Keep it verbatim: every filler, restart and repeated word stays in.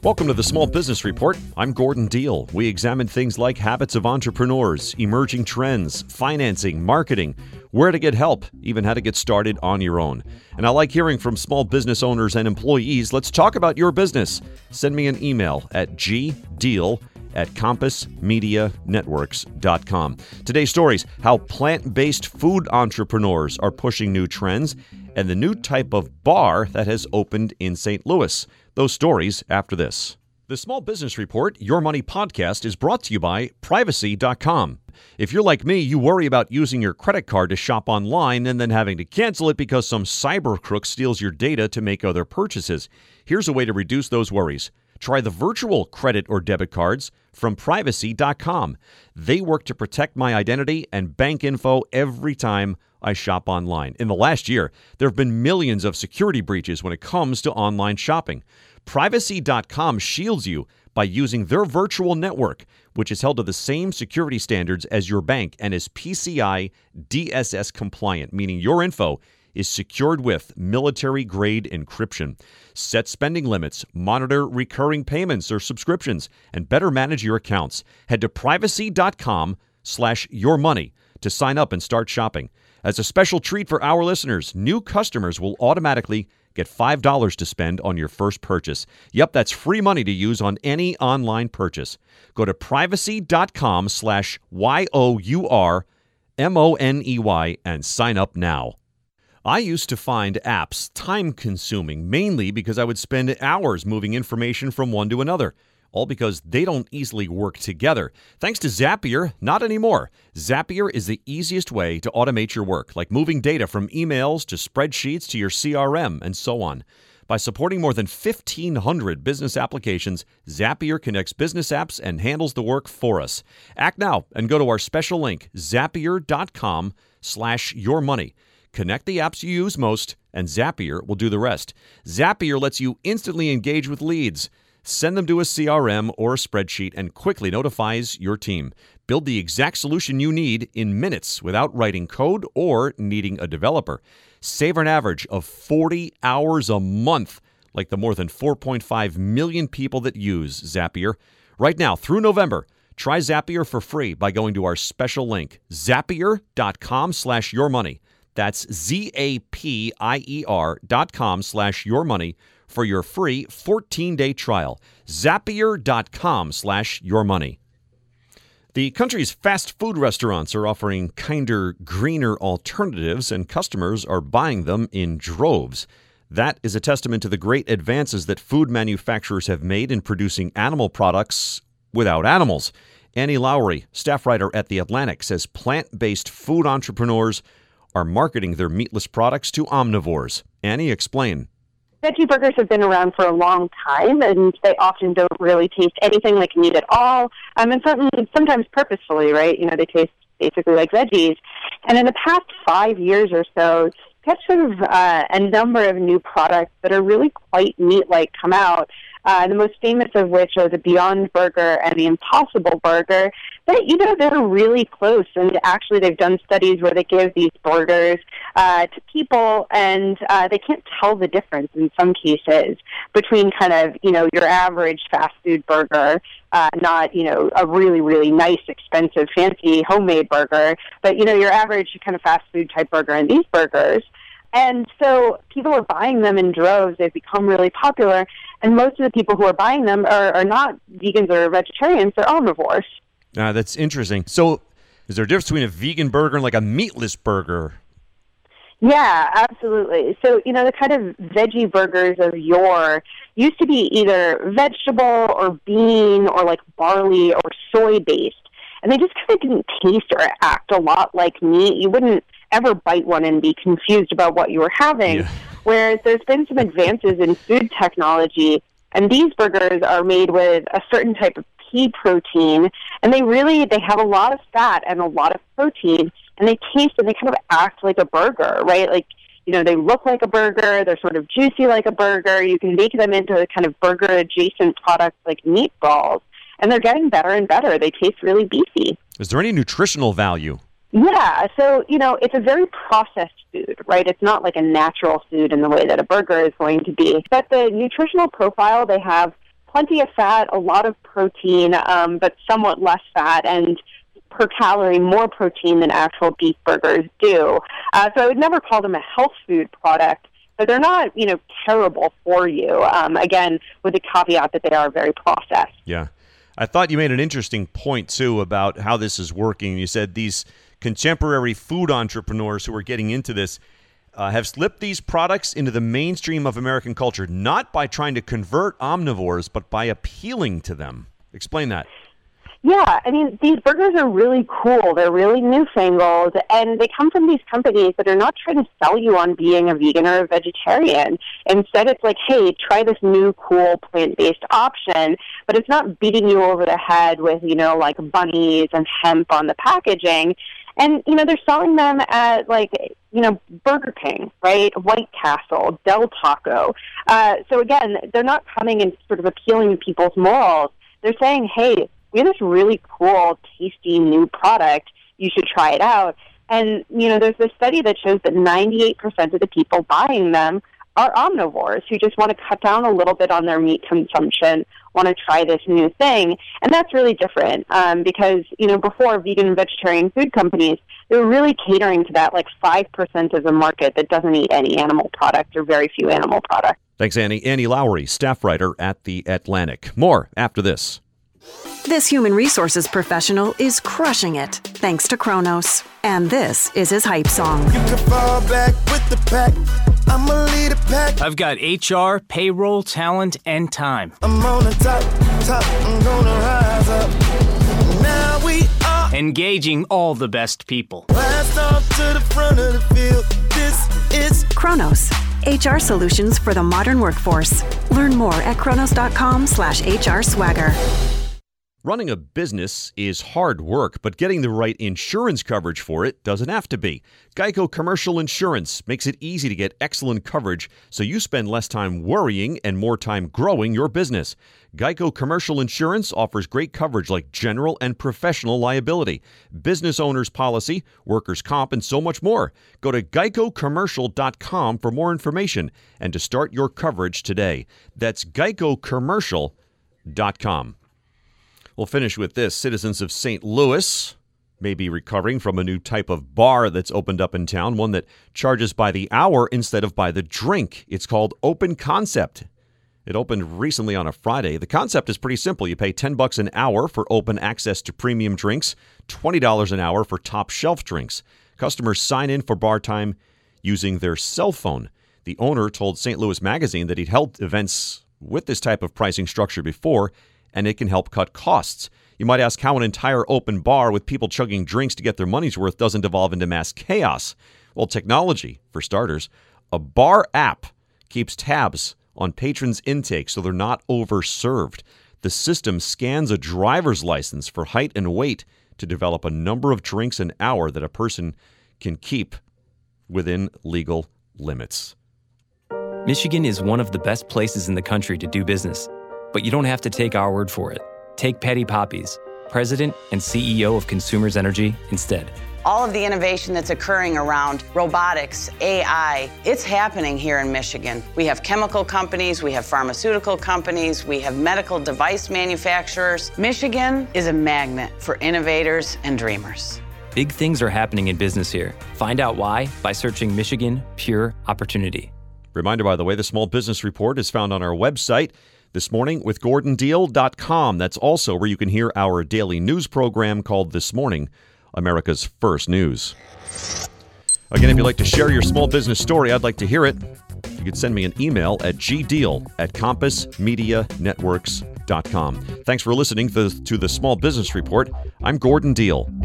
Welcome to the Small Business Report. I'm Gordon Deal. We examine things like habits of entrepreneurs, emerging trends, financing, marketing, where to get help, even how to get started on your own. And I like hearing from small business owners and employees. Let's talk about your business. Send me an email at gdeal at compass media networks dot com. Today's stories: how plant-based food entrepreneurs are pushing new trends, and the new type of bar that has opened in Saint Louis. Those stories after this. The Small Business Report, Your Money podcast, is brought to you by privacy dot com. If you're like me, you worry about using your credit card to shop online and then having to cancel it because some cyber crook steals your data to make other purchases. Here's a way to reduce those worries. Try the virtual credit or debit cards from privacy dot com. They work to protect my identity and bank info every time I shop online. In the last year, there have been millions of security breaches when it comes to online shopping. privacy dot com shields you by using their virtual network, which is held to the same security standards as your bank and is P C I D S S compliant, meaning your info is secured with military-grade encryption. Set spending limits, monitor recurring payments or subscriptions, and better manage your accounts. Head to privacy dot com slash your money to sign up and start shopping. As a special treat for our listeners, new customers will automatically get five dollars to spend on your first purchase. Yep, that's free money to use on any online purchase. Go to privacy dot com slash Y O U R M O N E Y and sign up now. I used to find apps time-consuming, mainly because I would spend hours moving information from one to another, all because they don't easily work together. Thanks to Zapier, not anymore. Zapier is the easiest way to automate your work, like moving data from emails to spreadsheets to your C R M and so on. By supporting more than fifteen hundred business applications, Zapier connects business apps and handles the work for us. Act now and go to our special link, zapier dot com slash your money. Connect the apps you use most, and Zapier will do the rest. Zapier lets you instantly engage with leads, send them to a C R M or a spreadsheet, and quickly notifies your team. Build the exact solution you need in minutes without writing code or needing a developer. Save an average of forty hours a month, like the more than four point five million people that use Zapier. Right now, through November, try Zapier for free by going to our special link, zapier dot com slash your money. That's Z-A-P-I-E-R dot com slash your money for your free fourteen-day trial. Zapier dot com slash your money. The country's fast food restaurants are offering kinder, greener alternatives, and customers are buying them in droves. That is a testament to the great advances that food manufacturers have made in producing animal products without animals. Annie Lowry, staff writer at The Atlantic, says plant-based food entrepreneurs are marketing their meatless products to omnivores. Annie, explain. Veggie burgers have been around for a long time, and they often don't really taste anything like meat at all, um, and some, sometimes purposefully, right? You know, they taste basically like veggies. And in the past five years or so, we have sort of uh, a number of new products that are really quite meat-like come out. Uh, the most famous of which are the Beyond Burger and the Impossible Burger. But, you know, they're really close, and actually they've done studies where they give these burgers uh, to people, and uh, they can't tell the difference in some cases between kind of, you know, your average fast food burger, uh, not, you know, a really, really nice, expensive, fancy homemade burger, but, you know, your average kind of fast food type burger and these burgers. And so people are buying them in droves. They've become really popular. And most of the people who are buying them are, are not vegans or vegetarians. They're omnivores. Uh, that's interesting. So is there a difference between a vegan burger and like a meatless burger? Yeah, absolutely. So, you know, the kind of veggie burgers of yore used to be either vegetable or bean or like barley or soy-based. And they just kind of didn't taste or act a lot like meat. You wouldn't ever bite one and be confused about what you were having. Yeah. Whereas there's been some advances in food technology, and these burgers are made with a certain type of pea protein, and they really, they have a lot of fat and a lot of protein, and they taste and they kind of act like a burger, right? Like, you know, they look like a burger, they're sort of juicy like a burger. You can make them into kind of burger-adjacent products like meatballs, and they're getting better and better. They taste really beefy. Is there any nutritional value? Yeah, so, you know, it's a very processed food, right? It's not like a natural food in the way that a burger is going to be. But the nutritional profile, they have plenty of fat, a lot of protein, um, but somewhat less fat, and per calorie more protein than actual beef burgers do. Uh, so I would never call them a health food product, but they're not, you know, terrible for you. Um, again, with the caveat that they are very processed. Yeah. I thought you made an interesting point, too, about how this is working. You said these contemporary food entrepreneurs who are getting into this uh, have slipped these products into the mainstream of American culture, not by trying to convert omnivores, but by appealing to them. Explain that. Yeah, I mean, these burgers are really cool. They're really newfangled, and they come from these companies that are not trying to sell you on being a vegan or a vegetarian. Instead, it's like, hey, try this new, cool, plant-based option, but it's not beating you over the head with, you know, like bunnies and hemp on the packaging. And, you know, they're selling them at, like, you know, Burger King, right, White Castle, Del Taco. Uh, so, again, they're not coming and sort of appealing to people's morals. They're saying, hey, we have this really cool, tasty new product. You should try it out. And, you know, there's this study that shows that ninety-eight percent of the people buying them are omnivores who just want to cut down a little bit on their meat consumption, want to try this new thing. And that's really different um, because, you know, before vegan and vegetarian food companies, they were really catering to that like five percent of the market that doesn't eat any animal product or very few animal products. Thanks, Annie. Annie Lowrey, staff writer at The Atlantic. More after this. This human resources professional is crushing it thanks to Kronos. And this is his hype song. You can fall back with the pack. I'm a leader pack. I've got H R, payroll, talent, and time. I'm on the top, top, I'm gonna rise up. Now we are engaging all the best people. Blast off to the front of the field. This is Kronos, H R solutions for the modern workforce. Learn more at kronos.com slash HR swagger. Running a business is hard work, but getting the right insurance coverage for it doesn't have to be. Geico Commercial Insurance makes it easy to get excellent coverage so you spend less time worrying and more time growing your business. Geico Commercial Insurance offers great coverage like general and professional liability, business owner's policy, workers' comp, and so much more. Go to geico commercial dot com for more information and to start your coverage today. That's geico commercial dot com. We'll finish with this. Citizens of Saint Louis may be recovering from a new type of bar that's opened up in town, one that charges by the hour instead of by the drink. It's called Open Concept. It opened recently on a Friday. The concept is pretty simple. You pay ten bucks an hour for open access to premium drinks, twenty dollars an hour for top shelf drinks. Customers sign in for bar time using their cell phone. The owner told Saint Louis Magazine that he'd held events with this type of pricing structure before, and it can help cut costs. You might ask how an entire open bar with people chugging drinks to get their money's worth doesn't devolve into mass chaos. Well, technology, for starters. A bar app keeps tabs on patrons' intake so they're not overserved. The system scans a driver's license for height and weight to develop a number of drinks an hour that a person can keep within legal limits. Michigan is one of the best places in the country to do business. But you don't have to take our word for it. Take Patty Poppies, President and C E O of Consumers Energy, instead. All of the innovation that's occurring around robotics, A I, it's happening here in Michigan. We have chemical companies, we have pharmaceutical companies, we have medical device manufacturers. Michigan is a magnet for innovators and dreamers. Big things are happening in business here. Find out why by searching Michigan Pure Opportunity. Reminder, by the way, the Small Business Report is found on our website this morning with gordon deal dot com. That's also where you can hear our daily news program called This Morning, America's First News. Again, if you'd like to share your small business story, I'd like to hear it. You could send me an email at gdeal at compass media networks dot com. Thanks for listening to the Small Business Report. I'm Gordon Deal.